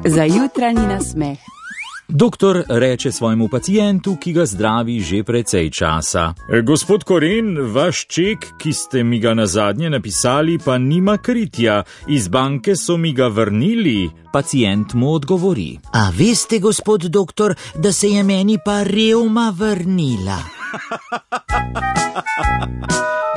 Za jutranji nasmeh. Doktor reče svojemu pacientu, ki ga zdravi že precej časa. Gospod Koren, vaš ček, ki ste mi ga nazadnje napisali, pa nima kritja. Iz banke so mi ga vrnili. Pacient mu odgovori. A veste, gospod doktor, da se je meni pa revma vrnila.